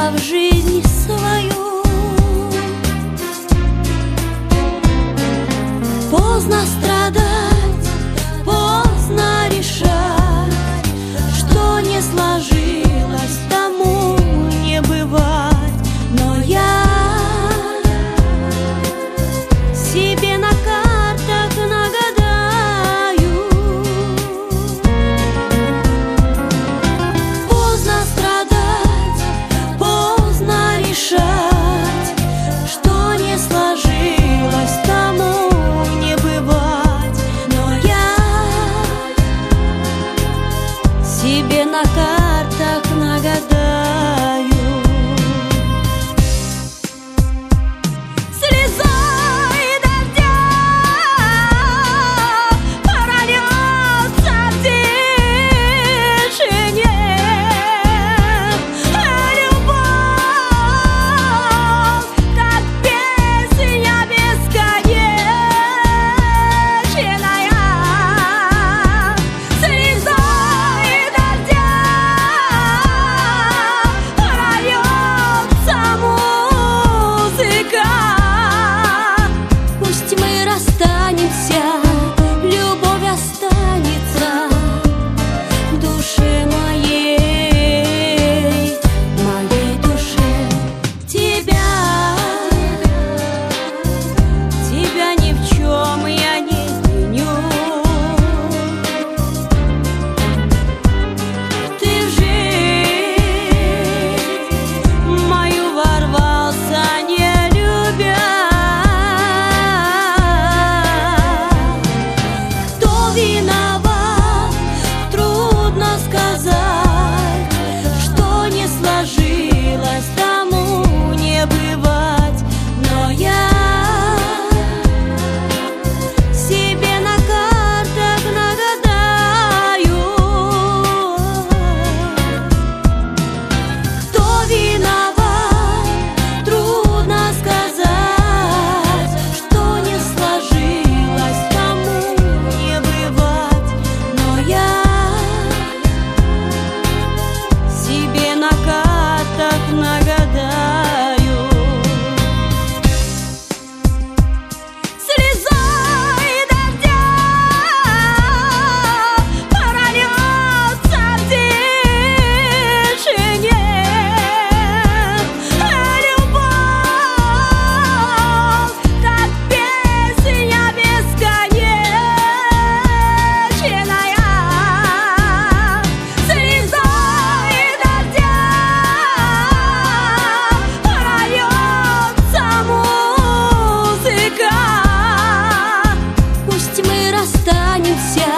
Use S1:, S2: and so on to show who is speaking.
S1: пришла в жизнь свою. Поздно страдать, поздно решать, что не сложилось, тому не бывать. Но я себе на картах нагадаю. Поздно страдать, поздно решать, что не сложилось, тому не бывать. Но я себе на картах нагадаю. Любовь останется в душе моей, моей душе. Тебя ни в чем я не виню. Ты в жизнь мою ворвался, не любя. Виноват, трудно сказать, что не сложилось, тому не бывать. Но я себе на картах нагадаю. Кто виноват, трудно сказать, что не сложилось, тому не бывать. Но я себе на картах нагадаю. Слезой дождя прольется в тишине. Любовь, как песня бесконечная. Слезой дождя прольется музыка. Пусть мы расстанемся